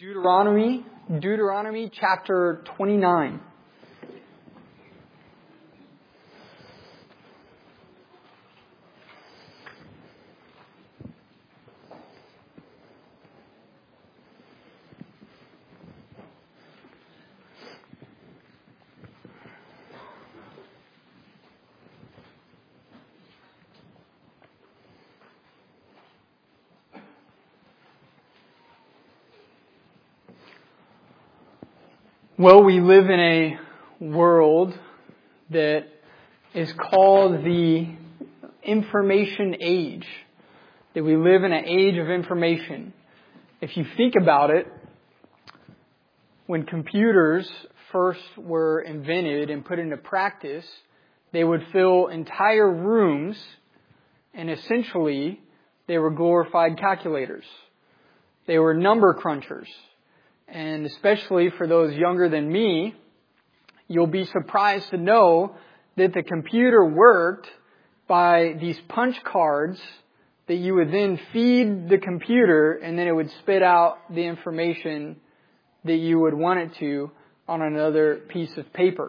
Deuteronomy chapter 29. Well, we live in a world that is called the information age. That we live in an age of information. If you think about it, when computers first were invented and put into practice, they would fill entire rooms, and essentially they were glorified calculators. They were number crunchers. And especially for those younger than me, you'll be surprised to know that the computer worked by these punch cards that you would then feed the computer, and then it would spit out the information that you would want it to on another piece of paper.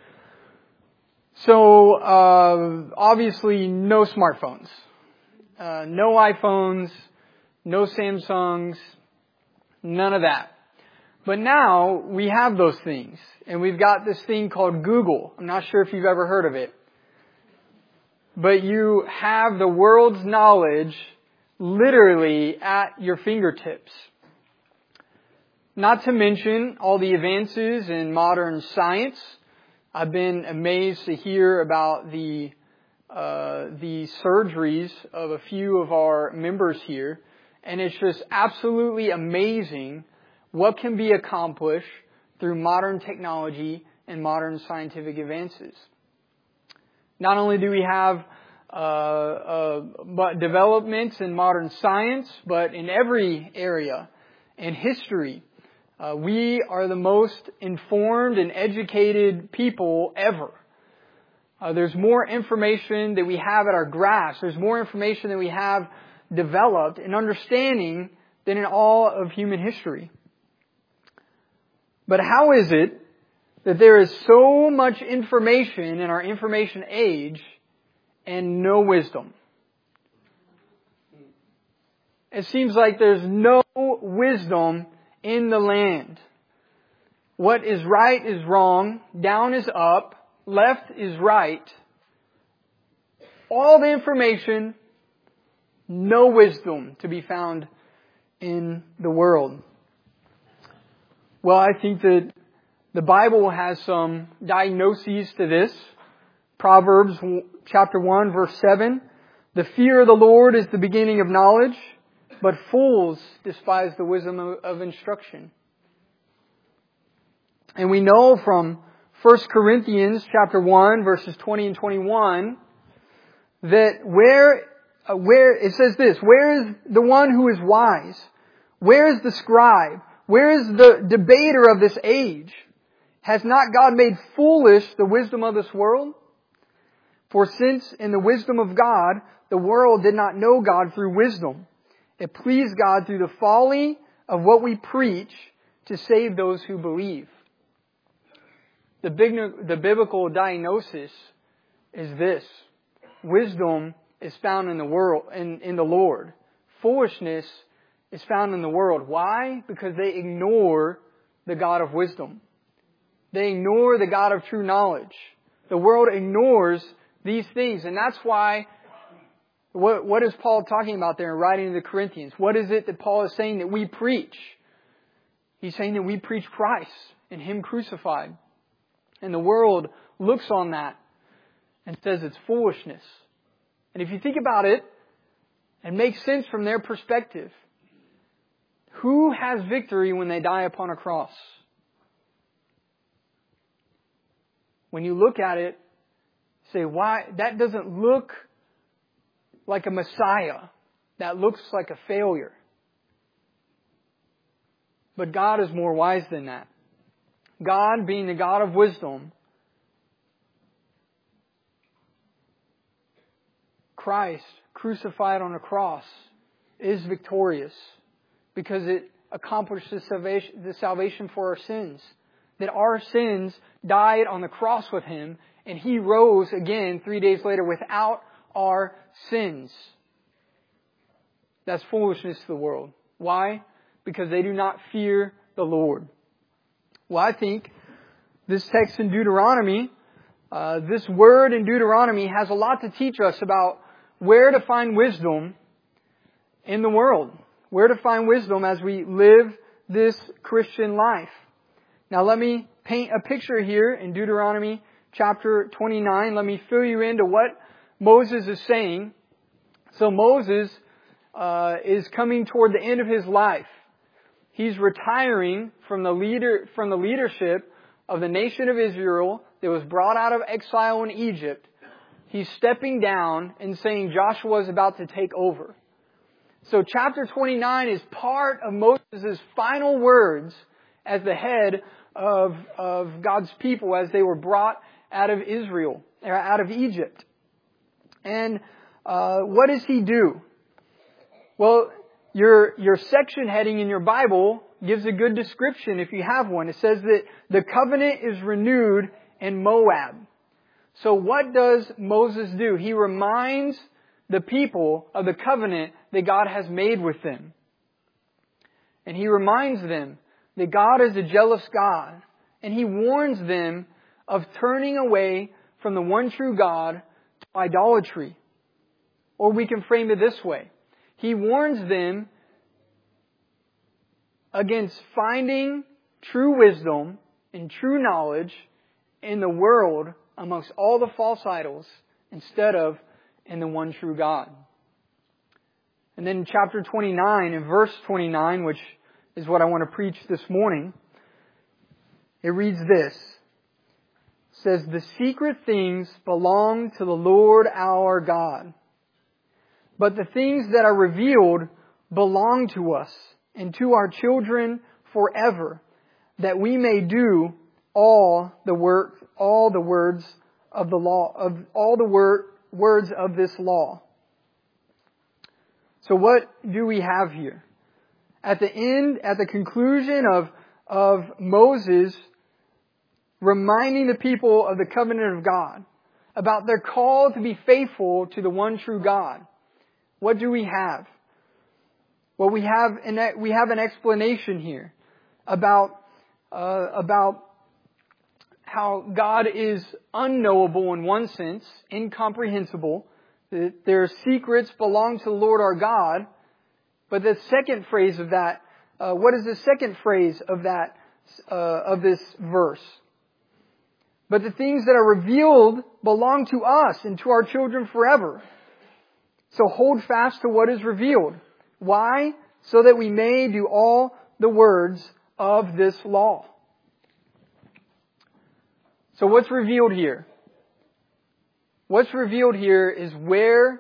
So, obviously no smartphones, no iPhones, no Samsungs, none of that. But now we have those things, and we've got this thing called Google. I'm not sure if you've ever heard of it. But you have the world's knowledge literally at your fingertips. Not to mention all the advances in modern science. I've been amazed to hear about the surgeries of a few of our members here, and it's just absolutely amazing what can be accomplished through modern technology and modern scientific advances. Not only do we have developments in modern science, but in every area. In history, we are the most informed and educated people ever. There's more information that we have at our grasp. There's more information that we have developed and understanding than in all of human history. But how is it that there is so much information in our information age and no wisdom? It seems like there's no wisdom in the land. What is right is wrong, down is up, left is right. All the information, no wisdom to be found in the world. Well, I think that the Bible has some diagnoses to this. Proverbs chapter 1 verse 7. The fear of the Lord is the beginning of knowledge, but fools despise the wisdom of instruction. And we know from 1 Corinthians chapter 1 verses 20 and 21 that where it says this, where is the one who is wise? Where is the scribe? Where is the debater of this age? Has not God made foolish the wisdom of this world? For since in the wisdom of God, the world did not know God through wisdom, it pleased God through the folly of what we preach to save those who believe. The biblical diagnosis is this. Wisdom is found in the world, in the Lord. Foolishness is found in the world. Why? Because they ignore the God of wisdom. They ignore the God of true knowledge. The world ignores these things. And that's why, what is Paul talking about there in writing to the Corinthians? What is it that Paul is saying that we preach? He's saying that we preach Christ and Him crucified. And the world looks on that and says it's foolishness. And if you think about it, it makes sense from their perspective. Who has victory when they die upon a cross? When you look at it, say, why? That doesn't look like a Messiah. That looks like a failure. But God is more wise than that. God, being the God of wisdom, Christ, crucified on a cross, is victorious. Because it accomplished the salvation for our sins. That our sins died on the cross with Him, and He rose again 3 days later without our sins. That's foolishness to the world. Why? Because they do not fear the Lord. Well, I think this text in Deuteronomy, this word in Deuteronomy has a lot to teach us about where to find wisdom in the world. Where to find wisdom as we live this Christian life. Now let me paint a picture here in Deuteronomy chapter 29. Let me fill you into what Moses is saying. So Moses is coming toward the end of his life. He's retiring from the leadership of the nation of Israel that was brought out of exile in Egypt. He's stepping down and saying Joshua is about to take over. So chapter 29 is part of Moses' final words as the head of God's people as they were brought out of Israel, or out of Egypt. And what does he do? Well, your section heading in your Bible gives a good description if you have one. It says that the covenant is renewed in Moab. So what does Moses do? He reminds the people of the covenant that God has made with them. And He reminds them that God is a jealous God. And He warns them of turning away from the one true God to idolatry. Or we can frame it this way. He warns them against finding true wisdom and true knowledge in the world amongst all the false idols instead of in the one true God. And then in chapter 29, in verse 29, which is what I want to preach this morning, it reads this. It says, "The secret things belong to the Lord our God, but the things that are revealed belong to us and to our children forever, that we may do all the words of the law, words of this law." So what do we have here? At the conclusion of Moses reminding the people of the covenant of God, about their call to be faithful to the one true God, what do we have? Well, we have an explanation here about how God is unknowable in one sense, incomprehensible. Their secrets belong to the Lord our God. But the second phrase of that, what is the second phrase of that, of this verse? But the things that are revealed belong to us and to our children forever. So hold fast to what is revealed. Why? So that we may do all the words of this law. So what's revealed here? What's revealed here is where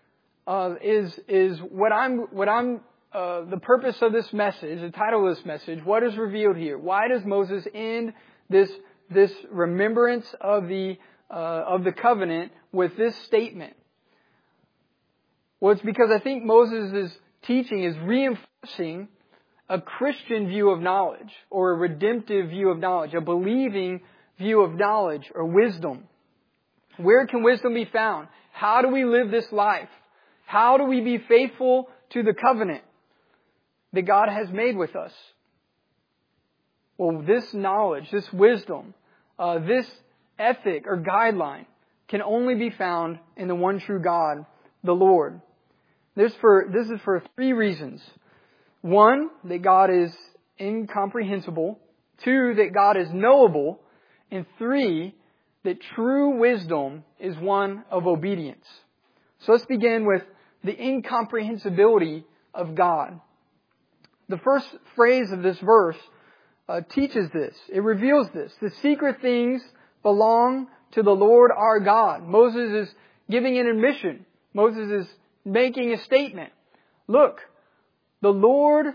is what I'm the purpose of this message, the title of this message. What is revealed here? Why does Moses end this remembrance of the covenant with this statement? Well, it's because I think Moses' teaching is reinforcing a Christian view of knowledge, or a redemptive view of knowledge, a believing view of knowledge or wisdom. Where can wisdom be found? How do we live this life? How do we be faithful to the covenant that God has made with us? Well, this knowledge, this wisdom, this ethic or guideline can only be found in the one true God, the Lord. This is for three reasons. One, that God is incomprehensible. Two, that God is knowable. And three, that true wisdom is one of obedience. So let's begin with the incomprehensibility of God. The first phrase of this verse teaches this. It reveals this. The secret things belong to the Lord our God. Moses is giving an admission. Moses is making a statement. Look, the Lord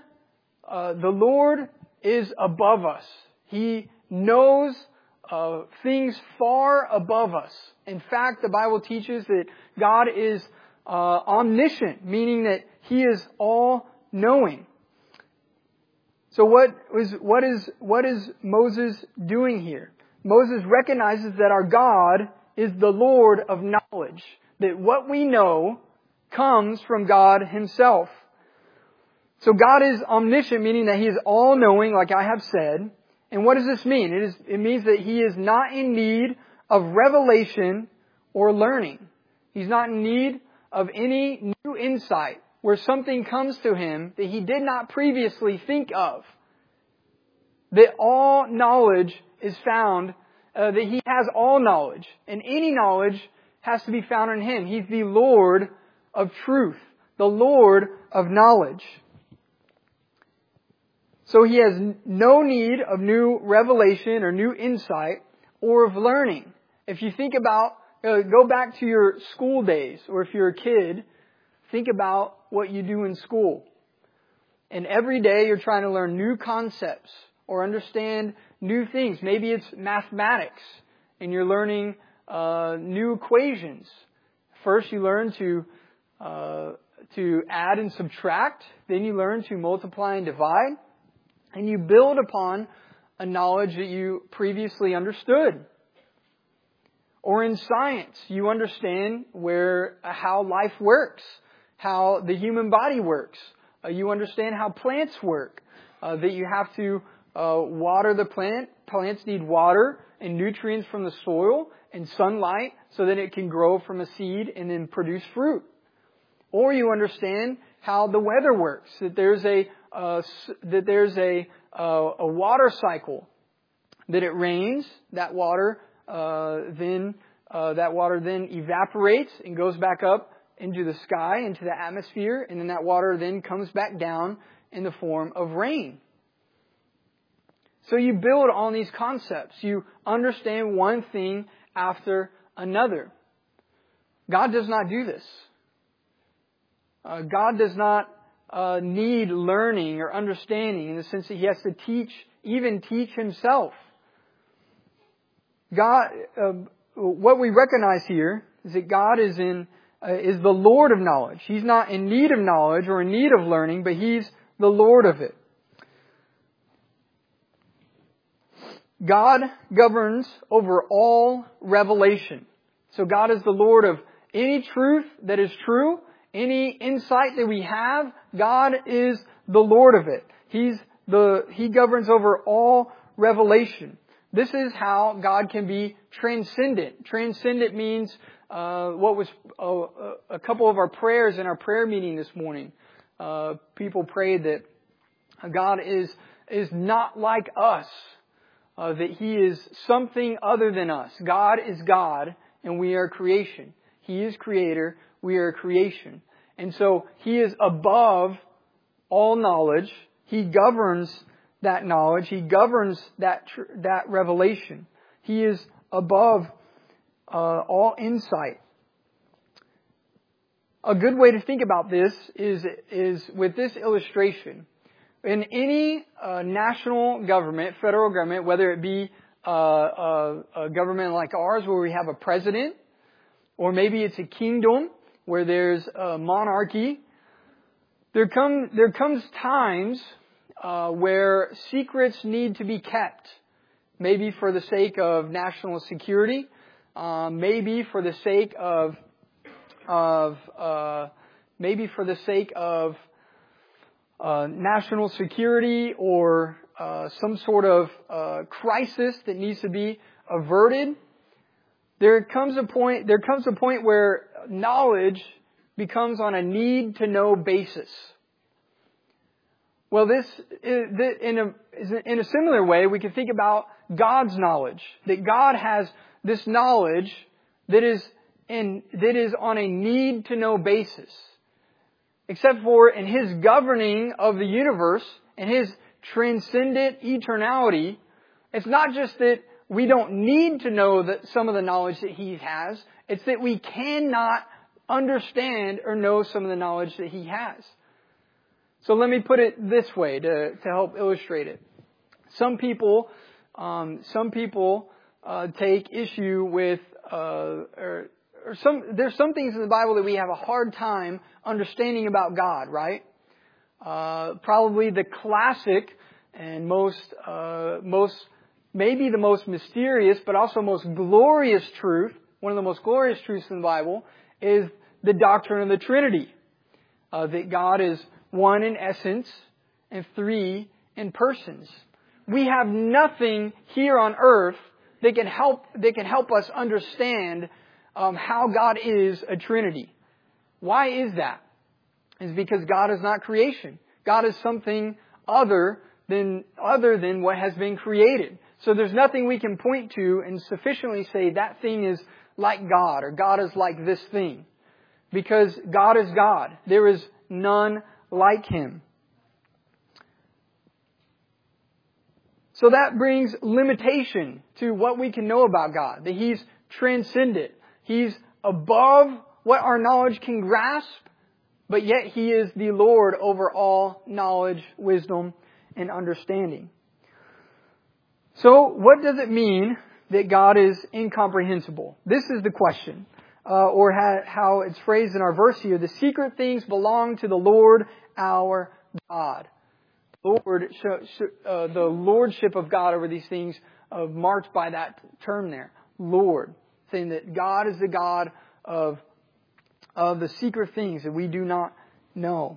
is above us. He knows things far above us. In fact, the Bible teaches that God is omniscient, meaning that He is all-knowing. So what is Moses doing here? Moses recognizes that our God is the Lord of knowledge. That what we know comes from God Himself. So God is omniscient, meaning that He is all-knowing, like I have said. And what does this mean? It means that He is not in need of revelation or learning. He's not in need of any new insight where something comes to Him that He did not previously think of. That all knowledge is found, that He has all knowledge. And any knowledge has to be found in Him. He's the Lord of truth, the Lord of knowledge. So He has no need of new revelation or new insight or of learning. If you think about, go back to your school days, or if you're a kid, think about what you do in school. And every day you're trying to learn new concepts or understand new things. Maybe it's mathematics and you're learning new equations. First you learn to add and subtract. Then you learn to multiply and divide. And you build upon a knowledge that you previously understood. Or in science, you understand how life works, how the human body works. You understand how plants work, that you have to water the plant. Plants need water and nutrients from the soil and sunlight so that it can grow from a seed and then produce fruit. Or you understand how the weather works, that there's a water cycle, that it rains, that water then evaporates and goes back up into the sky, into the atmosphere, and then that water then comes back down in the form of rain. So you build on these concepts. You understand one thing after another. God does not do this. God does not need learning or understanding in the sense that He has to teach Himself. God, what we recognize here is that God is the Lord of knowledge. He's not in need of knowledge or in need of learning, but He's the Lord of it. God governs over all revelation. So God is the Lord of any truth that is true, any insight that we have. God is the Lord of it. He governs over all revelation. This is how God can be transcendent. Transcendent means what was a couple of our prayers in our prayer meeting this morning. People prayed that God is not like us, that He is something other than us. God is God, and we are creation. He is Creator, we are creation. And so He is above all knowledge. He governs that knowledge. He governs that revelation. He is above all insight. A good way to think about this is with this illustration. In any national government, federal government, whether it be a government like ours where we have a president, or maybe it's a kingdom where there's a monarchy, there comes times where secrets need to be kept. Maybe for the sake of national security, maybe for the sake of national security or some sort of crisis that needs to be averted. There comes a point where knowledge becomes on a need-to-know basis. Well, this in a similar way, we can think about God's knowledge. That God has this knowledge that is on a need-to-know basis. Except for in His governing of the universe and His transcendent eternality, it's not just that we don't need to know some of the knowledge that He has. It's that we cannot understand or know some of the knowledge that He has. So let me put it this way to help illustrate it. Some people take issue with there's some things in the Bible that we have a hard time understanding about God, right? Probably the classic and maybe the most mysterious, but also most glorious truth, one of the most glorious truths in the Bible, is the doctrine of the Trinity. That God is one in essence and three in persons. We have nothing here on earth that can help us understand how God is a Trinity. Why is that? It's because God is not creation. God is something other than what has been created. So there's nothing we can point to and sufficiently say that thing is like God or God is like this thing. Because God is God. There is none like Him. So that brings limitation to what we can know about God. That He's transcendent. He's above what our knowledge can grasp, but yet He is the Lord over all knowledge, wisdom, and understanding. So what does it mean that God is incomprehensible? This is the question. Or how it's phrased in our verse here. The secret things belong to the Lord our God. The lordship of God over these things marked by that term there. Lord. Saying that God is the God of the secret things that we do not know.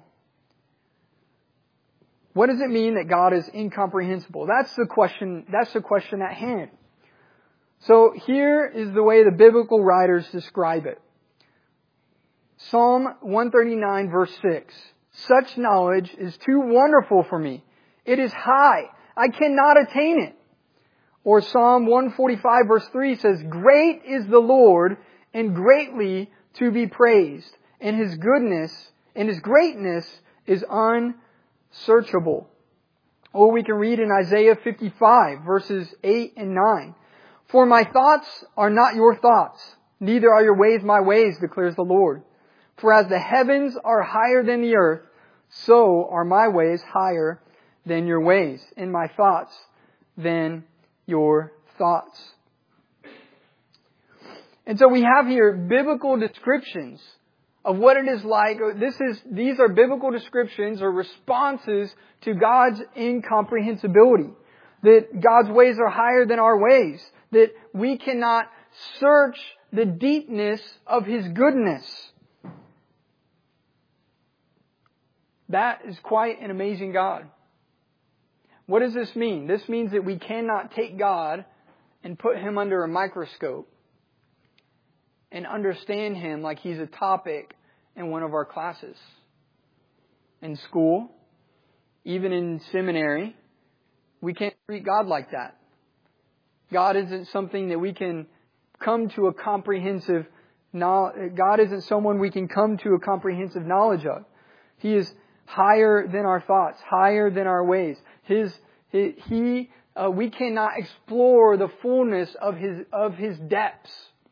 What does it mean that God is incomprehensible? That's the question at hand. So here is the way the biblical writers describe it. Psalm 139 verse 6. Such knowledge is too wonderful for me. It is high. I cannot attain it. Or Psalm 145 verse 3 says, Great is the Lord and greatly to be praised. And His goodness and His greatness is unsearchable. Or we can read in Isaiah 55 verses 8 and 9. For my thoughts are not your thoughts, neither are your ways my ways, declares the Lord. For as the heavens are higher than the earth, so are my ways higher than your ways, and my thoughts than your thoughts. And so we have here biblical descriptions of what it is like. These are biblical descriptions or responses to God's incomprehensibility. That God's ways are higher than our ways. That we cannot search the deepness of His goodness. That is quite an amazing God. What does this mean? This means that we cannot take God and put Him under a microscope and understand Him like He's a topic in one of our classes. In school, even in seminary, we can't treat God like that. God isn't something that we can come to a comprehensive knowledge. God isn't someone we can come to a comprehensive knowledge of. He is higher than our thoughts, higher than our ways. We cannot explore the fullness of His depths.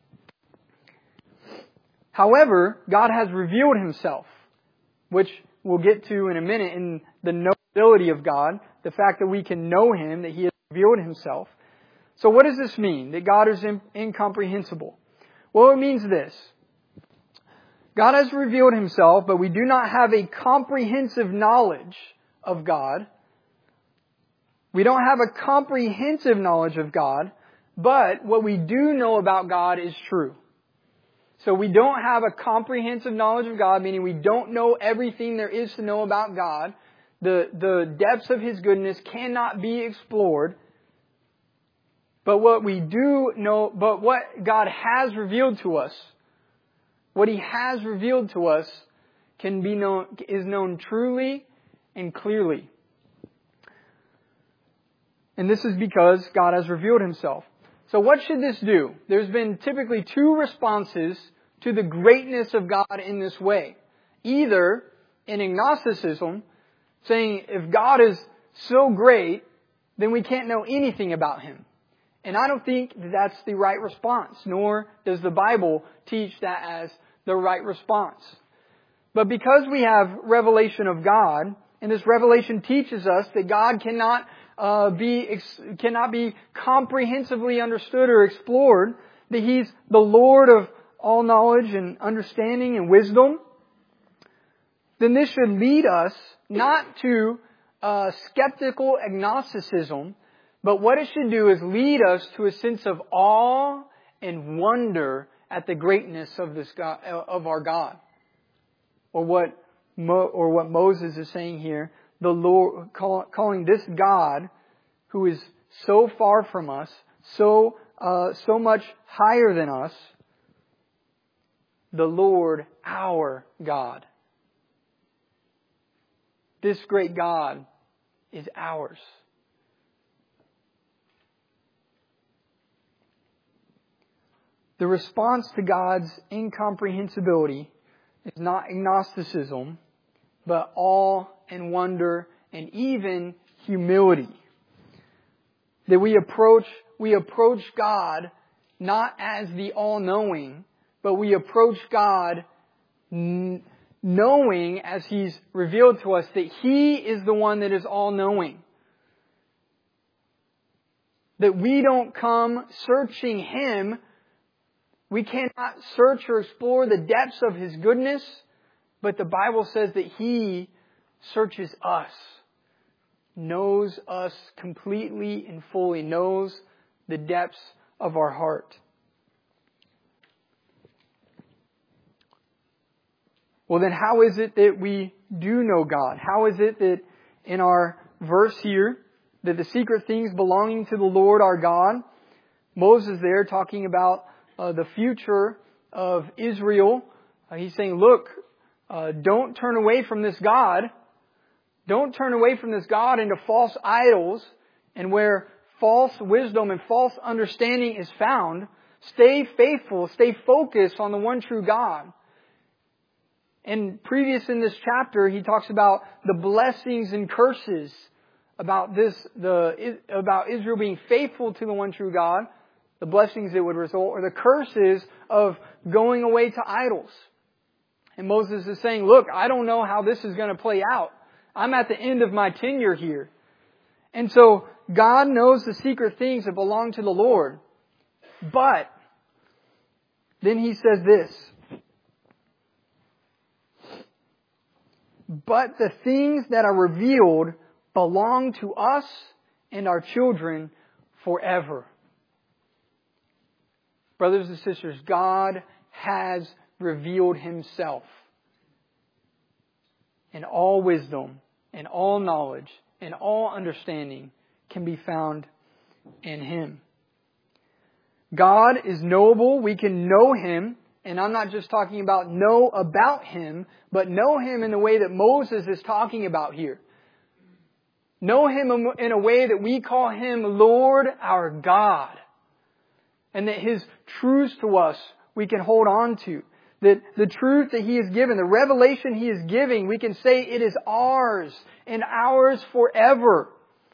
However, God has revealed Himself, which we'll get to in a minute in the knowability of God, the fact that we can know Him, that He has revealed Himself. So what does this mean, that God is incomprehensible? Well, it means this. God has revealed Himself, but we do not have a comprehensive knowledge of God. We don't have a comprehensive knowledge of God, but what we do know about God is true. So we don't have a comprehensive knowledge of God, meaning we don't know everything there is to know about God. The depths of His goodness cannot be explored. But what we do know, but what God has revealed to us, what He has revealed to us is known truly and clearly. And this is because God has revealed Himself. So what should this do? There's been typically two responses to the greatness of God in this way. Either in agnosticism, saying if God is so great, then we can't know anything about Him. And I don't think that's the right response, nor does the Bible teach that as the right response. But because we have revelation of God, and this revelation teaches us that God cannot be comprehensively understood or explored, that He's the Lord of all knowledge and understanding and wisdom, then this should lead us not to skeptical agnosticism, but what it should do is lead us to a sense of awe and wonder at the greatness of this God, of our God. Or what Moses is saying here, the Lord, calling this God, who is so far from us, so much higher than us, the Lord, our God. This great God is ours. The response to God's incomprehensibility is not agnosticism, but awe and wonder and even humility. That we approach God not as the all-knowing, but we approach God knowing, as He's revealed to us, that He is the one that is all-knowing. That we don't come searching Him. We cannot search or explore the depths of His goodness, but the Bible says that He searches us, knows us completely and fully, knows the depths of our heart. Well, then how is it that we do know God? How is it that in our verse here, that the secret things belonging to the Lord our God, Moses there talking about the future of Israel, he's saying, look, don't turn away from this God. Don't turn away from this God into false idols, and where false wisdom and false understanding is found. Stay faithful, stay focused on the one true God. And previous in this chapter, he talks about the blessings and curses about Israel being faithful to the one true God, the blessings that would result, or the curses of going away to idols. And Moses is saying, look, I don't know how this is going to play out. I'm at the end of my tenure here. And so God knows the secret things that belong to the Lord. But then he says this, but the things that are revealed belong to us and our children forever. Brothers and sisters, God has revealed Himself. And all wisdom and all knowledge and all understanding can be found in Him. God is knowable. We can know Him. And I'm not just talking about know about Him, but know Him in the way that Moses is talking about here. Know Him in a way that we call Him Lord our God. And that His truths to us we can hold on to. That the truth that He has given, the revelation He is giving, we can say it is ours and ours forever.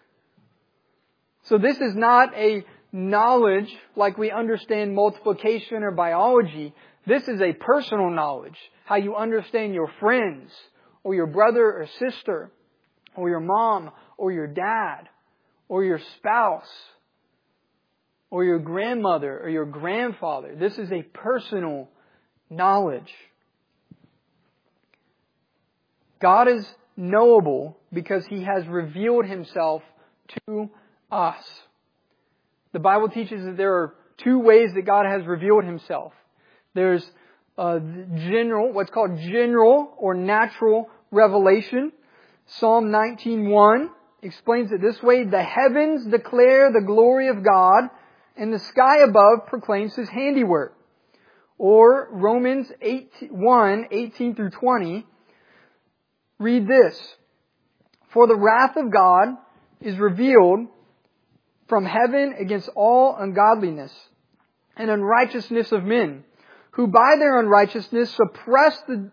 So this is not a knowledge like we understand multiplication or biology. This is a personal knowledge. How you understand your friends, or your brother or sister, or your mom, or your dad, or your spouse, or your grandmother, or your grandfather. This is a personal knowledge. God is knowable because He has revealed Himself to us. The Bible teaches that there are two ways that God has revealed Himself. There's what's called general or natural revelation. Psalm 19:1 explains it this way: the heavens declare the glory of God, and the sky above proclaims His handiwork. Or Romans 1:18 through 20, read this: for the wrath of God is revealed from heaven against all ungodliness and unrighteousness of men, who by their unrighteousness suppress the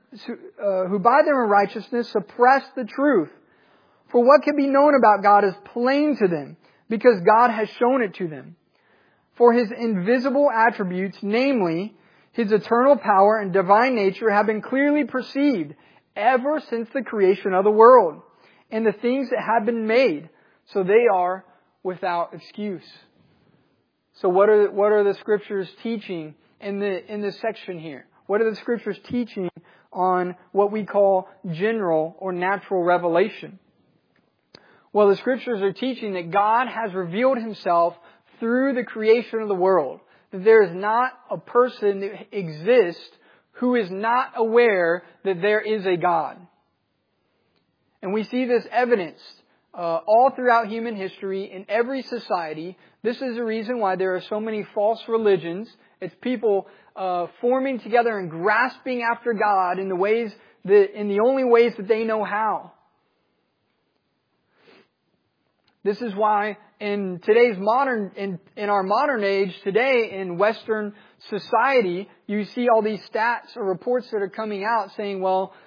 truth. For what can be known about God is plain to them, because God has shown it to them. For His invisible attributes, namely His eternal power and divine nature, have been clearly perceived ever since the creation of the world, and the things that have been made, so they are without excuse. So what are the Scriptures teaching in this section here? What are the Scriptures teaching on what we call general or natural revelation? Well, the Scriptures are teaching that God has revealed Himself through the creation of the world. That there is not a person that exists who is not aware that there is a God. And we see this evidenced all throughout human history, in every society. This is the reason why there are so many false religions. It's people forming together and grasping after God in the only ways that they know how. This is why in today's in our modern age today in Western society, you see all these stats or reports that are coming out saying,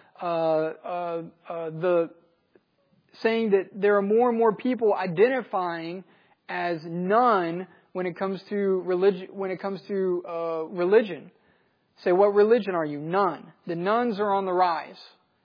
saying that there are more and more people identifying as none when it comes to religion. Say, what religion are you? None. The nuns are on the rise.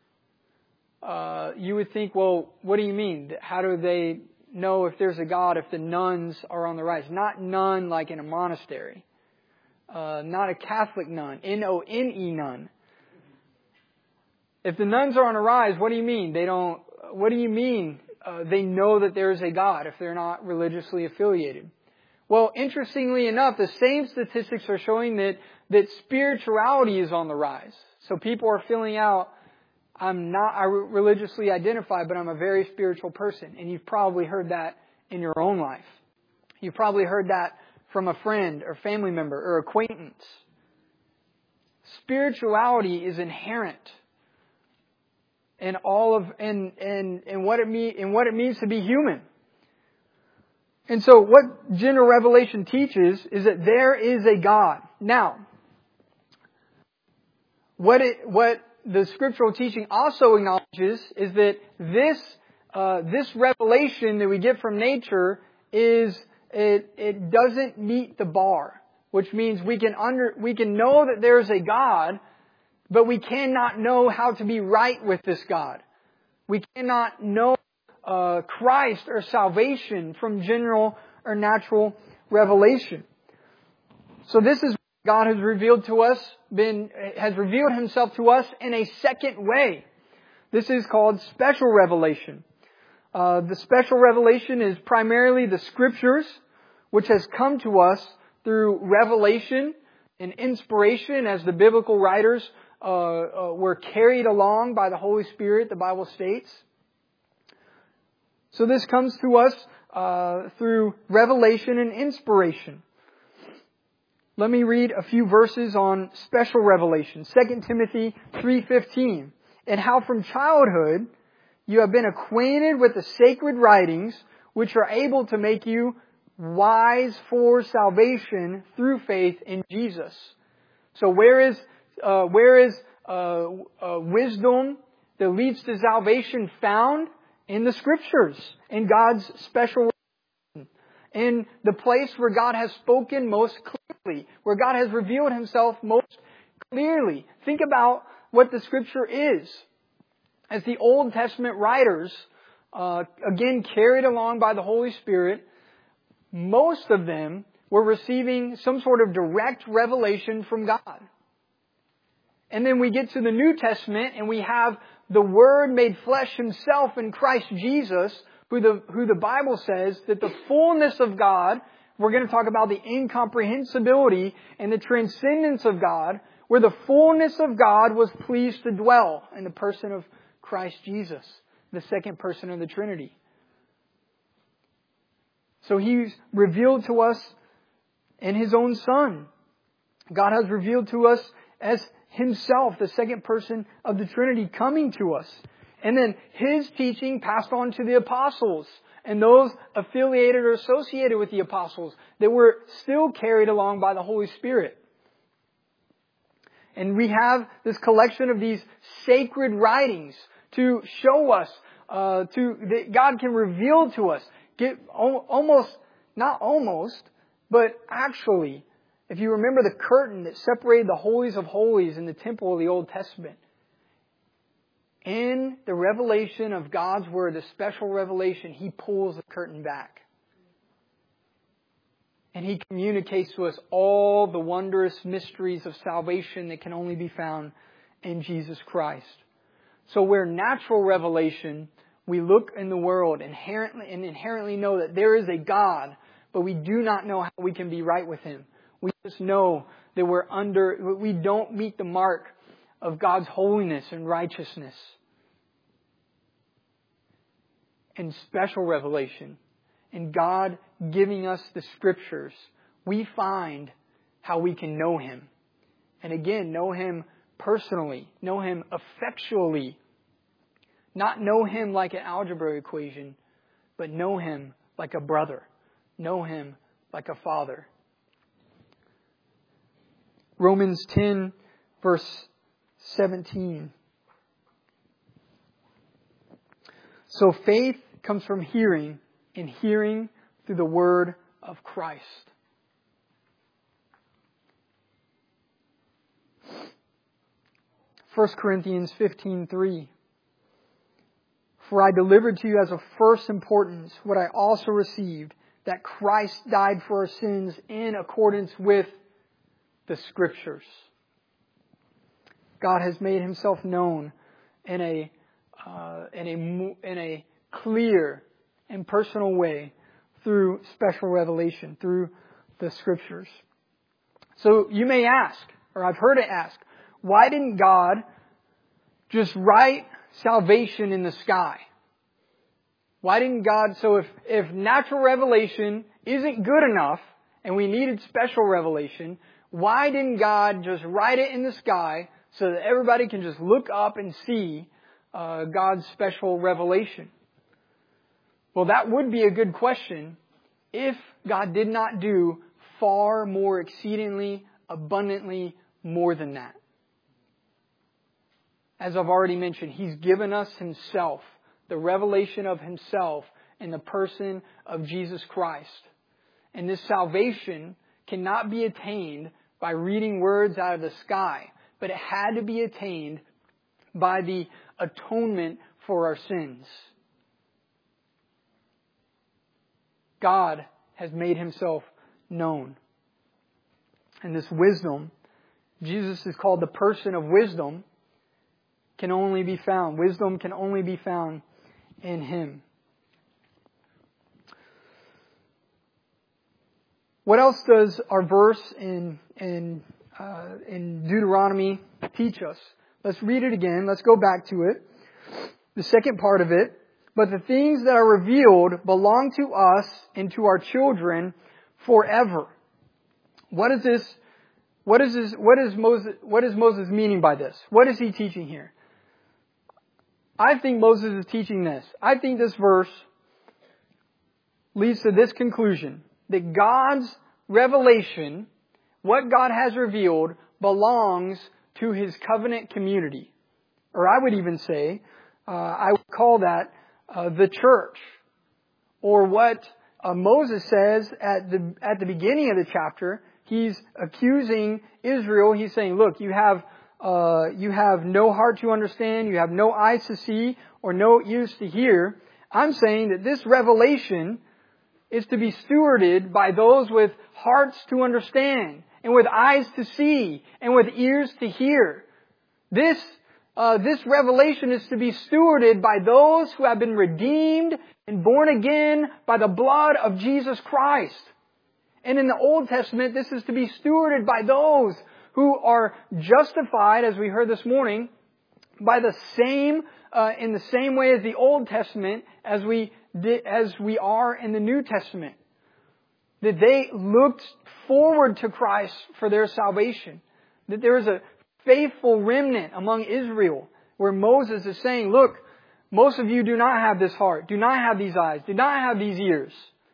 You would think, well, what do you mean? How do they know if there's a God if the nuns are on the rise? Not nun like in a monastery. Not a Catholic nun. N-O-N-E nun. If the nuns are on the rise, what do you mean? What do you mean they know that there is a God if they're not religiously affiliated? Well, interestingly enough, the same statistics are showing that spirituality is on the rise. So people are filling out, I religiously identify, but I'm a very spiritual person. And you've probably heard that in your own life. You've probably heard that from a friend or family member or acquaintance. Spirituality is inherent in what it means to be human. And so what general revelation teaches is that there is a God. Now, what the scriptural teaching also acknowledges is that this revelation that we get from nature it doesn't meet the bar, which means we can know that there is a God, but we cannot know how to be right with this God. We cannot know Christ or salvation from general or natural revelation. So this is what God has revealed to us, has revealed Himself to us in a second way. This is called special revelation. The special revelation is primarily the Scriptures, which has come to us through revelation and inspiration as the biblical writers were carried along by the Holy Spirit, the Bible states. So this comes to us through revelation and inspiration. Let me read a few verses on special revelation. 2 Timothy 3:15. And how from childhood you have been acquainted with the sacred writings, which are able to make you wise for salvation through faith in Jesus. So where is wisdom that leads to salvation found? In the Scriptures, in God's special revelation, in the place where God has spoken most clearly, where God has revealed Himself most clearly. Think about what the Scripture is. As the Old Testament writers, again carried along by the Holy Spirit, most of them were receiving some sort of direct revelation from God. And then we get to the New Testament and we have the Word made flesh Himself in Christ Jesus, who the Bible says that the fullness of God, we're going to talk about the incomprehensibility and the transcendence of God, where the fullness of God was pleased to dwell in the person of Christ Jesus, the second person of the Trinity. So He's revealed to us in His own Son. God has revealed to us as Himself, the second person of the Trinity, coming to us. And then His teaching passed on to the apostles and those affiliated or associated with the apostles that were still carried along by the Holy Spirit. And we have this collection of these sacred writings to show us, that God can reveal to us, but actually, if you remember the curtain that separated the holies of holies in the temple of the Old Testament, in the revelation of God's Word, the special revelation, He pulls the curtain back. And He communicates to us all the wondrous mysteries of salvation that can only be found in Jesus Christ. So where natural revelation We look in the world inherently know that there is a God, but we do not know how we can be right with Him. We just know that we don't meet the mark of God's holiness and righteousness. And special revelation, and God giving us the Scriptures, we find how we can know Him. And again, know Him personally, know Him effectually. Not know Him like an algebra equation, but know Him like a brother. Know Him like a father. Romans 10, verse 17. So faith comes from hearing, and hearing through the word of Christ. 1 Corinthians 15:3. For I delivered to you as of first importance what I also received, that Christ died for our sins in accordance with the Scriptures. God has made Himself known in a clear and personal way through special revelation, through the Scriptures. So you may ask, or I've heard it asked, why didn't God just write salvation in the sky? Why didn't God, so if natural revelation isn't good enough and we needed special revelation, why didn't God just write it in the sky so that everybody can just look up and see God's special revelation? Well, that would be a good question if God did not do far more exceedingly, abundantly more than that. As I've already mentioned, He's given us Himself, the revelation of Himself in the person of Jesus Christ. And this salvation cannot be attained by reading words out of the sky, but it had to be attained by the atonement for our sins. God has made Himself known. And this wisdom, Jesus is called the person of wisdom, can only be found. Wisdom can only be found in Him. What else does our verse in Deuteronomy teach us? Let's read it again. Let's go back to it. The second part of it. But the things that are revealed belong to us and to our children forever. What is Moses meaning by this? What is he teaching here? I think Moses is teaching this. I think this verse leads to this conclusion, that God's revelation, what God has revealed, belongs to His covenant community. Or I would even say, I would call that the church. Or what Moses says at the beginning of the chapter, he's accusing Israel. He's saying, look, you have no heart to understand, you have no eyes to see, or no ears to hear. I'm saying that this revelation is to be stewarded by those with hearts to understand, and with eyes to see, and with ears to hear. This revelation is to be stewarded by those who have been redeemed and born again by the blood of Jesus Christ. And in the Old Testament, this is to be stewarded by those who are justified, as we heard this morning, by the same, in the same way as the Old Testament as we are in the New Testament. That they looked forward to Christ for their salvation. That there is a faithful remnant among Israel, where Moses is saying, look, most of you do not have this heart, do not have these eyes, do not have these ears.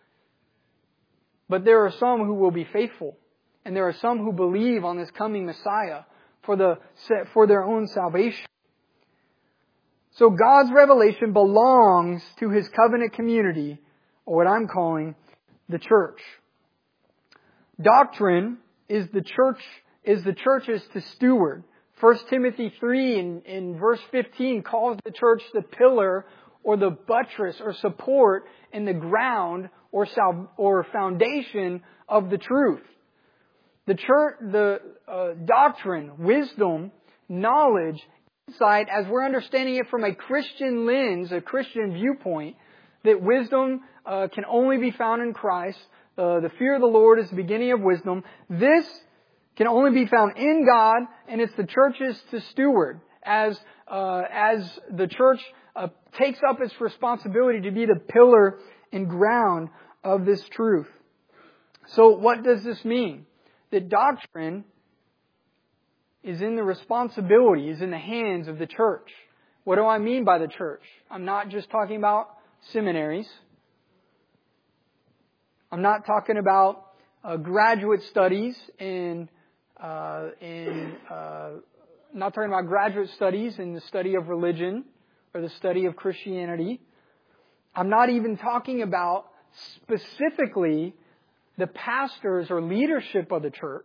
But there are some who will be faithful. And there are some who believe on this coming Messiah for their own salvation. So God's revelation belongs to His covenant community, or what I'm calling the church. Doctrine is the church's to steward. 1 Timothy 3 in verse 15 calls the church the pillar or the buttress or support in the ground or foundation of the truth. The church, doctrine, wisdom, knowledge insight as we're understanding it from a Christian lens, a Christian viewpoint, that wisdom can only be found in Christ. The fear of the Lord is the beginning of wisdom. This can only be found in God, and it's the church's to steward as the church takes up its responsibility to be the pillar and ground of this truth. So what does this mean? That doctrine is in the responsibility, is in the hands of the church. What do I mean by the church? I'm not just talking about seminaries. I'm not talking about graduate studies not talking about graduate studies in the study of religion or the study of Christianity. I'm not even talking about specifically the pastors or leadership of the church.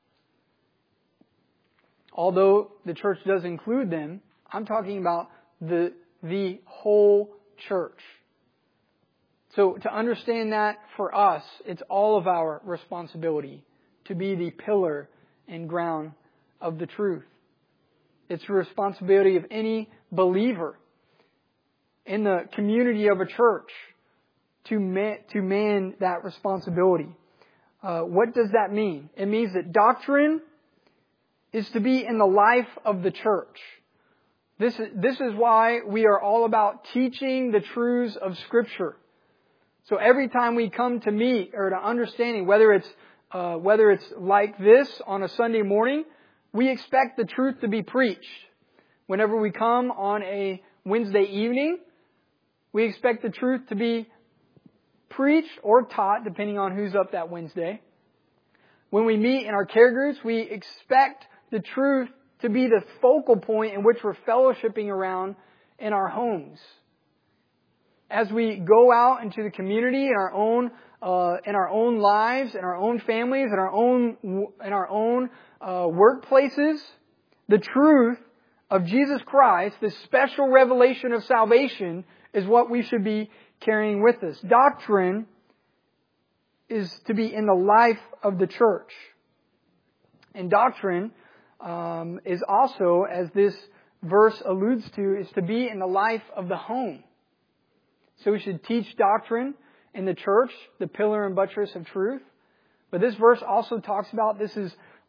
Although the church does include them, I'm talking about the whole church. So to understand that for us, it's all of our responsibility to be the pillar and ground of the truth. It's the responsibility of any believer in the community of a church to man that responsibility. What does that mean? It means that doctrine is to be in the life of the church. This is why we are all about teaching the truths of Scripture. So every time we come to meet or to understanding, whether it's like this on a Sunday morning, we expect the truth to be preached. Whenever we come on a Wednesday evening, we expect the truth to be preached or taught, depending on who's up that Wednesday. When we meet in our care groups, we expect the truth to be the focal point in which we're fellowshipping around in our homes. As we go out into the community in our own lives, in our own families, in our own workplaces, the truth of Jesus Christ, this special revelation of salvation, is what we should be carrying with us. Doctrine is to be in the life of the church. And doctrine is also, as this verse alludes to, is to be in the life of the home. So we should teach doctrine in the church, the pillar and buttress of truth. But this verse also talks about but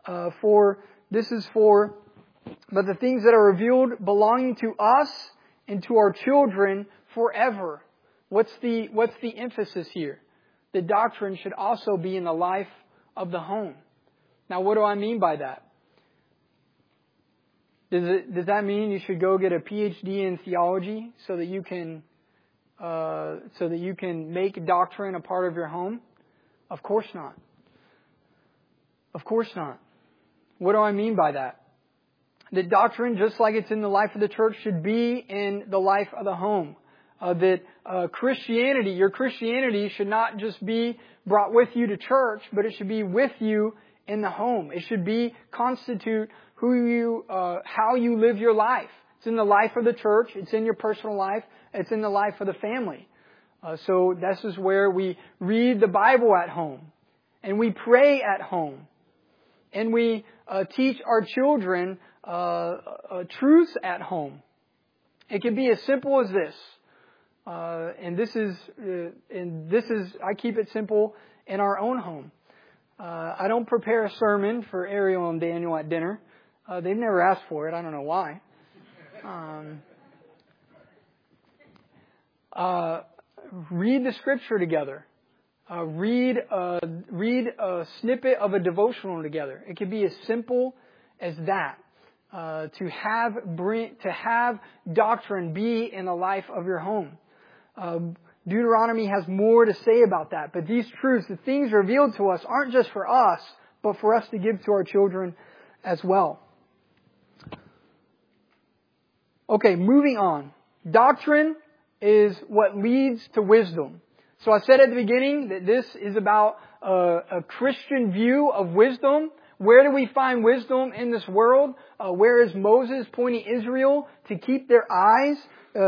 the things that are revealed belonging to us and to our children forever. What's the emphasis here? The doctrine should also be in the life of the home. Now, what do I mean by that? Does that mean you should go get a PhD in theology so that you can make doctrine a part of your home? Of course not. Of course not. What do I mean by that? That doctrine, just like it's in the life of the church, should be in the life of the home. Your Christianity should not just be brought with you to church, but it should be with you in the home. It should constitute how you live your life. It's in the life of the church. It's in your personal life. It's in the life of the family. So this is where we read the Bible at home, and we pray at home, and we teach our children truths at home. It can be as simple as this. And this is I keep it simple in our own home. I don't prepare a sermon for Ariel and Daniel at dinner. They've never asked for it. I don't know why. Read the Scripture together. Read a snippet of a devotional together. It can be as simple as that. To have doctrine be in the life of your home. Deuteronomy has more to say about that. But these truths, the things revealed to us, aren't just for us, but for us to give to our children as well. Okay, moving on. Doctrine is what leads to wisdom. So I said at the beginning that this is about a Christian view of wisdom. Where do we find wisdom in this world? Where is Moses pointing Israel to keep their eyes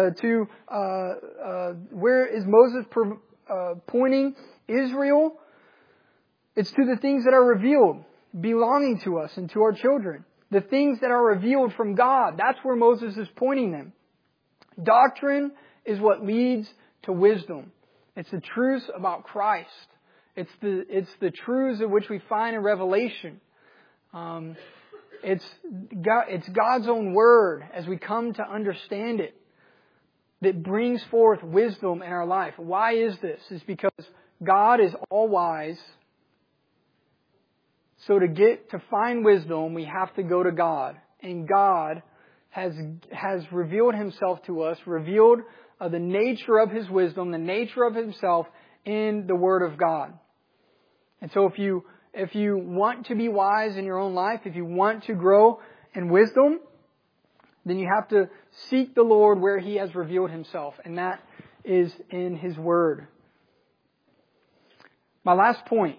where is Moses pointing Israel? It's to the things that are revealed, belonging to us and to our children. the things that are revealed from God. That's where Moses is pointing them. Doctrine is what leads to wisdom. It's the truths about Christ. It's the truths of which we find in Revelation. It's God's own Word as we come to understand it that brings forth wisdom in our life. Why is this? It's because God is all wise. So to find wisdom, we have to go to God. And God has revealed Himself to us, revealed the nature of His wisdom, the nature of Himself in the Word of God. And so if you want to be wise in your own life, if you want to grow in wisdom, then you have to seek the Lord where He has revealed Himself. And that is in His Word. My last point.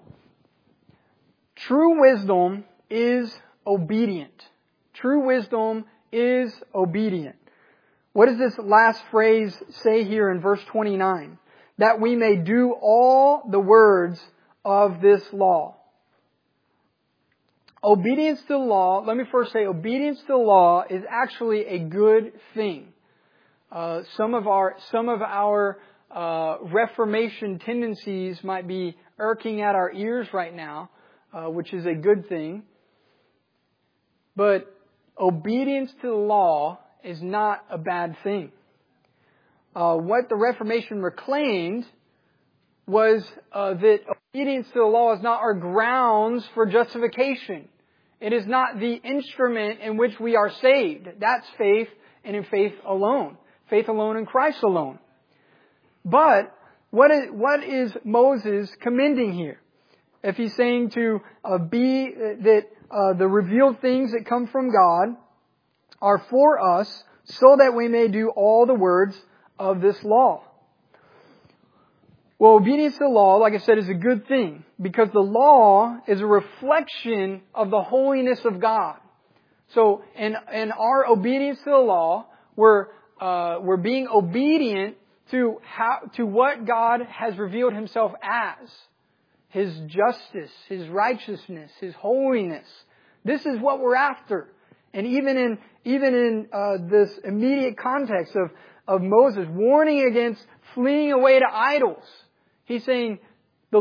True wisdom is obedient. True wisdom is obedient. What does this last phrase say here in verse 29? That we may do all the words of this law. Obedience to the law, let me first say, obedience to the law is actually a good thing. Some of our Reformation tendencies might be irking at our ears right now, which is a good thing. But obedience to the law is not a bad thing. What the Reformation reclaimed was that obedience to the law is not our grounds for justification. It is not the instrument in which we are saved. That's faith, and in faith alone. Faith alone in Christ alone. But what is Moses commending here? If he's saying to the revealed things that come from God are for us, so that we may do all the words of this law. Well, obedience to the law, like I said, is a good thing, because the law is a reflection of the holiness of God. So, in our obedience to the law, we're being obedient to what God has revealed Himself as. His justice, His righteousness, His holiness. This is what we're after. And even in this immediate context of Moses warning against fleeing away to idols, he's saying no,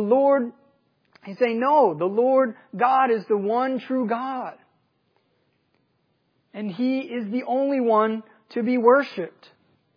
the Lord God is the one true God. And He is the only one to be worshipped.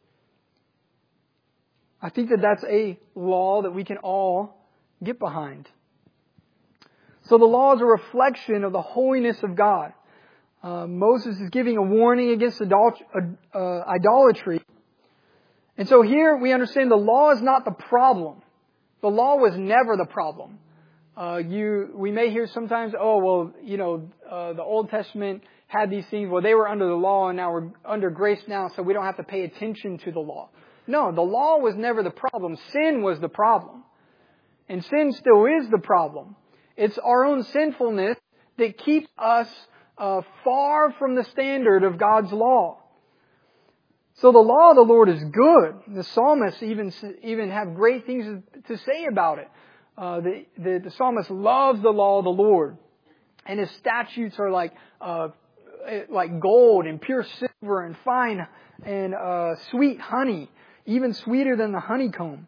I think that's a law that we can all get behind. So the law is a reflection of the holiness of God. Moses is giving a warning against idolatry. And so here we understand the law is not the problem. The law was never the problem. We may hear sometimes, the Old Testament had these things. Well, they were under the law and now we're under grace now, so we don't have to pay attention to the law. No, the law was never the problem. Sin was the problem. And sin still is the problem. It's our own sinfulness that keeps us far from the standard of God's law. So the law of the Lord is good. The psalmists even have great things to say about it. The psalmist loves the law of the Lord. And His statutes are like gold and pure silver and fine and sweet honey, even sweeter than the honeycomb.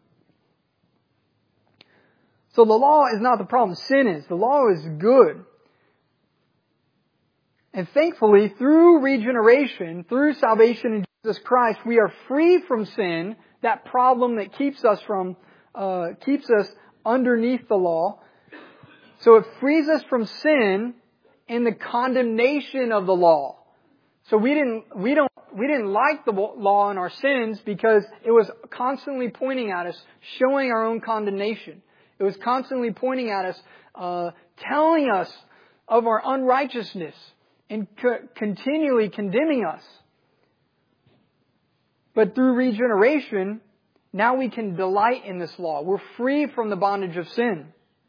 So the law is not the problem. Sin is. The law is good. And thankfully, through regeneration, through salvation in Jesus Christ, we are free from sin, that problem that keeps us underneath the law. So it frees us from sin and the condemnation of the law. So we didn't like the law and our sins because it was constantly pointing at us, showing our own condemnation. It was constantly pointing at us, telling us of our unrighteousness and continually condemning us. But through regeneration, now we can delight in this law. We're free from the bondage of sin.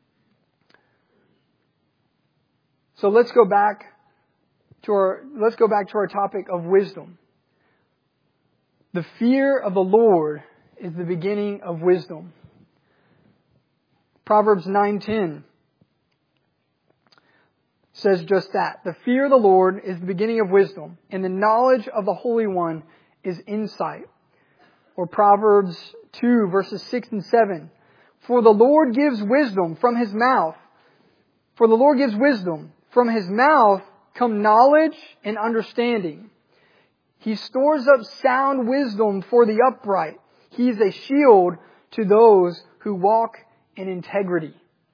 So let's go back to our topic of wisdom. The fear of the Lord is the beginning of wisdom. Proverbs 9:10 says just that. The fear of the Lord is the beginning of wisdom, and the knowledge of the Holy One is insight. Or Proverbs 2, verses 6 and 7. For the Lord gives wisdom from His mouth. For the Lord gives wisdom. From His mouth come knowledge and understanding. He stores up sound wisdom for the upright. He is a shield to those who walk in integrity.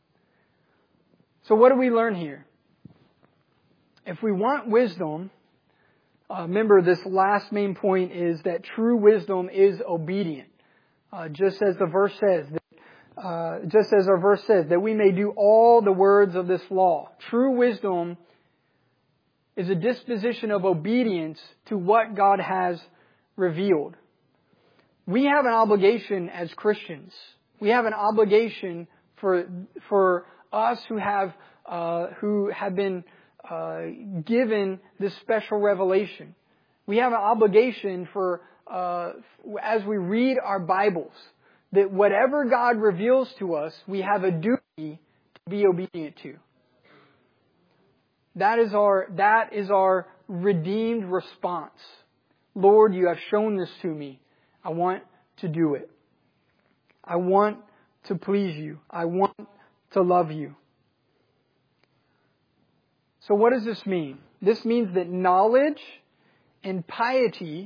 So what do we learn here? If we want wisdom, remember this last main point is that true wisdom is obedient. Just as the verse says, just as our verse says, that we may do all the words of this law. True wisdom is a disposition of obedience to what God has revealed. We have an obligation as Christians. We have an obligation for us who have been given this special revelation. We have an obligation for as we read our Bibles, that whatever God reveals to us, we have a duty to be obedient to. That is our redeemed response. Lord, you have shown this to me. I want to do it. I want to please you. I want to love you. So what does this mean? This means that knowledge and piety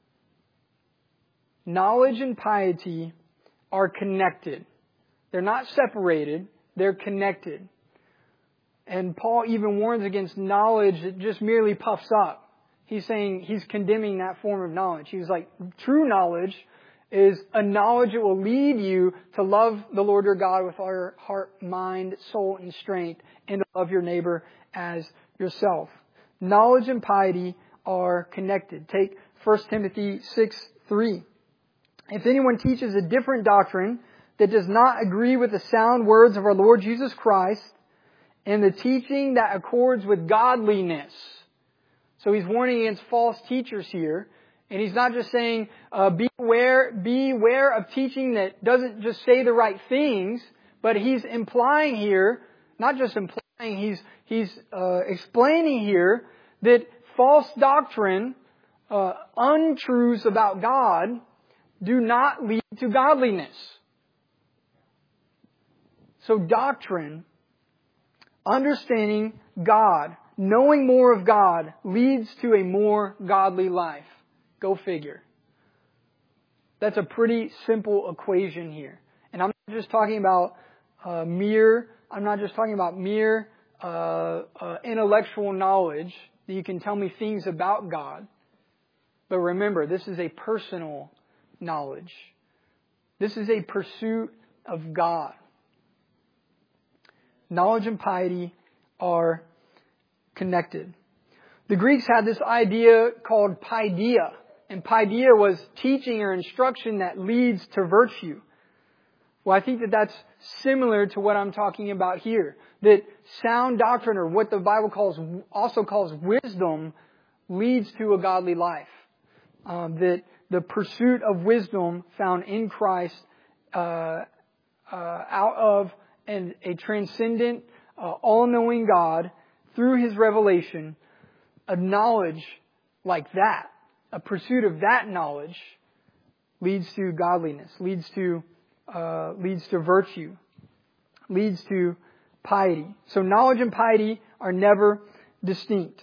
are connected. They're not separated. They're connected. And Paul even warns against knowledge that just merely puffs up. He's saying, he's condemning that form of knowledge. He's like, true knowledge is a knowledge that will lead you to love the Lord your God with all your heart, mind, soul, and strength, and to love your neighbor as yourself. Knowledge and piety are connected. Take 1 Timothy 6:3. If anyone teaches a different doctrine that does not agree with the sound words of our Lord Jesus Christ, and the teaching that accords with godliness. So he's warning against false teachers here. And he's not just saying, beware of teaching that doesn't just say the right things, but he's implying here, not just implying, he's explaining here that false doctrine, untruths about God, do not lead to godliness. So doctrine, understanding God, knowing more of God, leads to a more godly life. Go figure. That's a pretty simple equation here. And I'm not just talking about mere intellectual knowledge that you can tell me things about God. But remember, this is a personal knowledge. This is a pursuit of God. Knowledge and piety are connected. The Greeks had this idea called paideia. And paideia was teaching or instruction that leads to virtue. Well, I think that that's similar to what I'm talking about here. That sound doctrine, or what the Bible also calls wisdom, leads to a godly life. That the pursuit of wisdom found in Christ out of a transcendent, all-knowing God, through His revelation, a knowledge like that, a pursuit of that knowledge, leads to godliness, leads to virtue, leads to piety. So knowledge and piety are never distinct.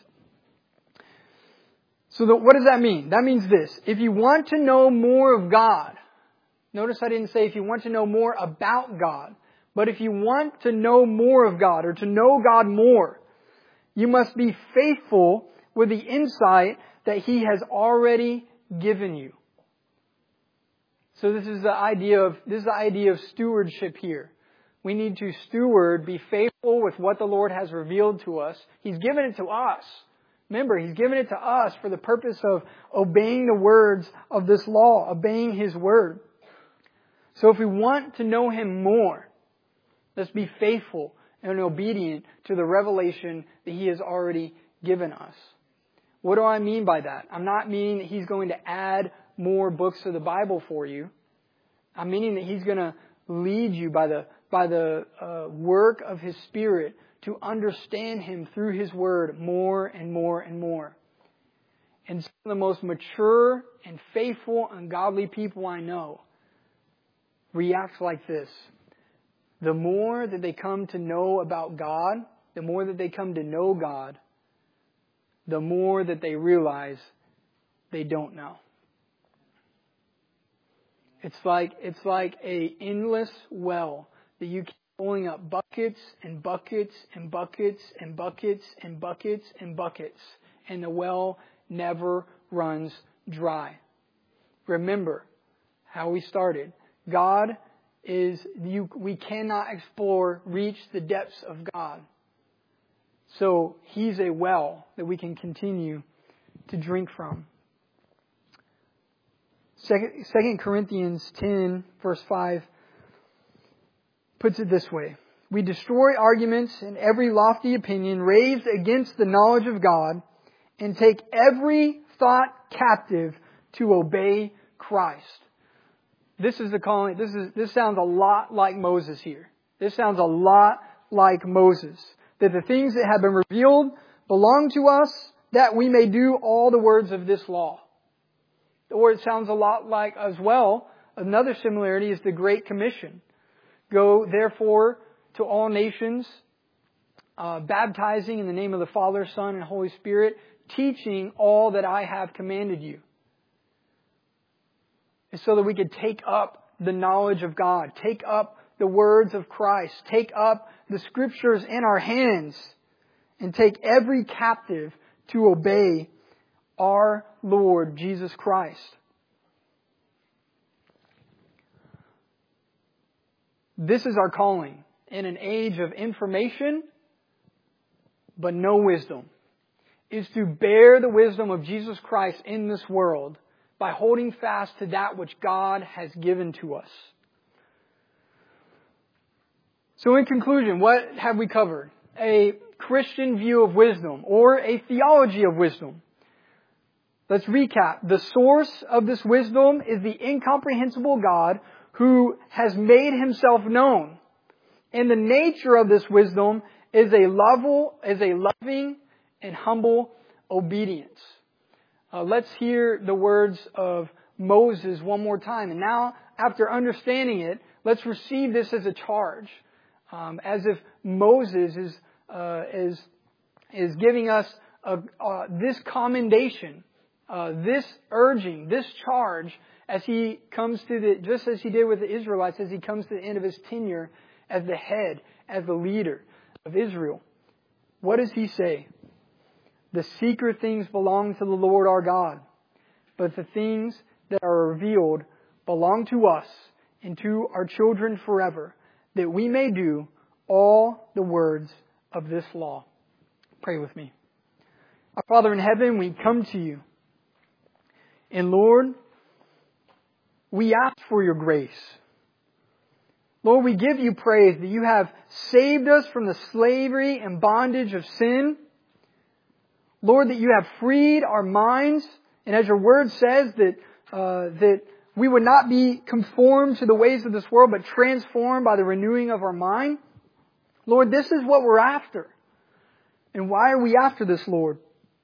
So what does that mean? That means this. If you want to know more of God, notice I didn't say if you want to know more about God, but if you want to know more of God, or to know God more, you must be faithful with the insight that He has already given you. So this is the idea of stewardship here. We need to steward, be faithful with what the Lord has revealed to us. He's given it to us. Remember, He's given it to us for the purpose of obeying the words of this law, obeying His word. So if we want to know Him more, let's be faithful and obedient to the revelation that He has already given us. What do I mean by that? I'm not meaning that He's going to add more books to the Bible for you. I'm meaning that He's going to lead you by the work of His Spirit to understand Him through His Word more and more and more. And some of the most mature and faithful and godly people I know react like this. The more that they come to know about God, the more that they come to know God, the more that they realize they don't know. It's like a endless well that you keep filling up buckets and buckets and buckets and buckets and buckets and buckets, and the well never runs dry. Remember how we started. God is, we cannot reach the depths of God. So He's a well that we can continue to drink from. 2 Corinthians 10, verse 5, puts it this way. We destroy arguments and every lofty opinion raised against the knowledge of God, and take every thought captive to obey Christ. This is the calling. This sounds a lot like Moses here. This sounds a lot like Moses. That the things that have been revealed belong to us, that we may do all the words of this law. Or it sounds a lot like, as well, another similarity is the Great Commission. Go, therefore, to all nations, baptizing in the name of the Father, Son, and Holy Spirit, teaching all that I have commanded you. And so that we could take up the knowledge of God, take up the words of Christ, take up the Scriptures in our hands, and take every captive to obey our Lord Jesus Christ. This is our calling in an age of information, but no wisdom, is to bear the wisdom of Jesus Christ in this world by holding fast to that which God has given to us. So in conclusion, what have we covered? A Christian view of wisdom, or a theology of wisdom. Let's recap. The source of this wisdom is the incomprehensible God who has made Himself known. And the nature of this wisdom is a loving and humble obedience. Let's hear the words of Moses one more time. And now, after understanding it, let's receive this as a charge. As if Moses is giving us this commendation, this urging, this charge, as he comes to just as he did with the Israelites, as he comes to the end of his tenure as the head, as the leader of Israel. What does he say? The secret things belong to the Lord our God, but the things that are revealed belong to us and to our children forever, that we may do all the words of this law. Pray with me. Our Father in heaven, we come to You. And Lord, we ask for Your grace. Lord, we give You praise that You have saved us from the slavery and bondage of sin. Lord, that You have freed our minds. And as Your Word says, that we would not be conformed to the ways of this world, but transformed by the renewing of our mind. Lord, this is what we're after. And why are we after this, Lord?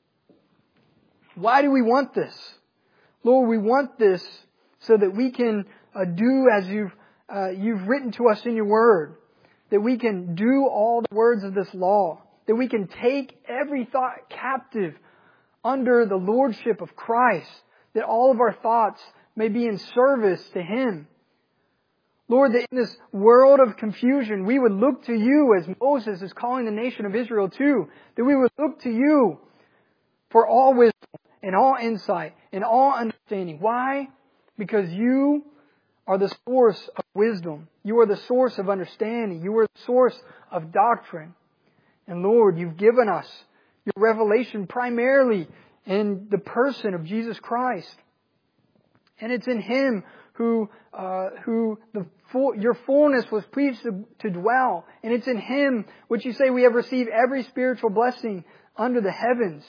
Why do we want this? Lord, we want this so that we can do as You've written to us in Your Word. That we can do all the words of this law. That we can take every thought captive under the lordship of Christ. That all of our thoughts may be in service to Him. Lord, that in this world of confusion, we would look to You as Moses is calling the nation of Israel to. That we would look to You for all wisdom and all insight and all understanding. Why? Because You are the source of wisdom. You are the source of understanding. You are the source of doctrine. And Lord, You've given us Your revelation primarily in the person of Jesus Christ. And it's in Him who Your fullness was pleased to dwell. And it's in Him which You say we have received every spiritual blessing under the heavens.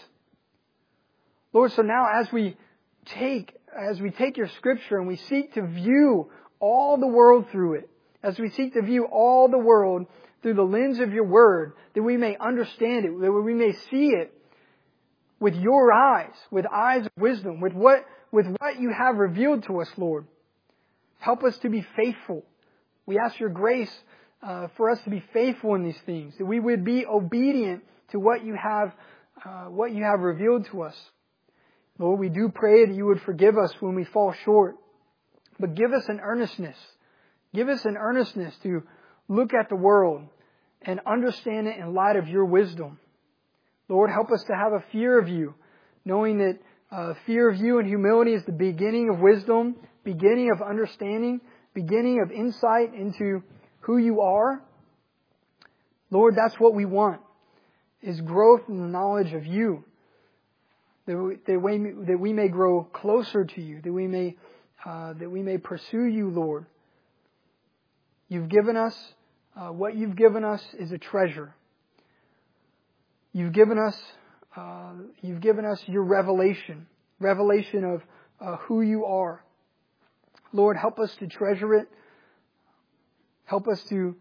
Lord, so now as we take Your Scripture and we seek to view all the world through it, as we seek to view all the world through the lens of your word, that we may understand it, that we may see it with your eyes, with eyes of wisdom, with what you have revealed to us, Lord. Help us to be faithful. We ask your grace for us to be faithful in these things, that we would be obedient to what you have revealed to us. Lord, we do pray that you would forgive us when we fall short, but give us an earnestness. Give us an earnestness to look at the world and understand it in light of your wisdom. Lord, help us to have a fear of you, knowing that fear of you and humility is the beginning of wisdom, beginning of understanding, beginning of insight into who you are. Lord, that's what we want, is growth in the knowledge of you, that we may grow closer to you, that we may pursue you, Lord. You've given us, what you've given us is a treasure. You've given us your revelation of who you are. Lord, help us to treasure it. Help us to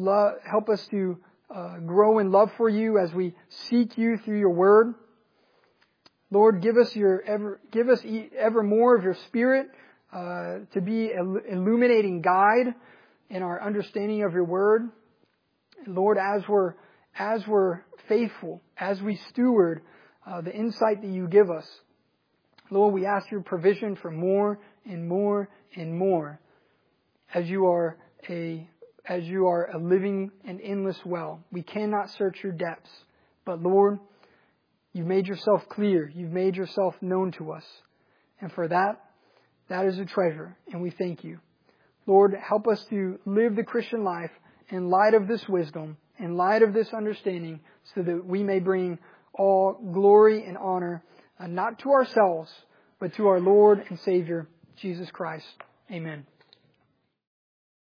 grow in love for you as we seek you through your word. Lord, give us ever more of your Spirit to be an illuminating guide in our understanding of your word. Lord, as we're faithful, as we steward the insight that you give us, Lord, we ask your provision for more and more and more, as you are a living and endless well. We cannot search your depths, but Lord, you've made yourself clear. You've made yourself known to us. And for that is a treasure, and we thank you. Lord, help us to live the Christian life in light of this wisdom, in light of this understanding, so that we may bring all glory and honor, not to ourselves, but to our Lord and Savior, Jesus Christ. Amen.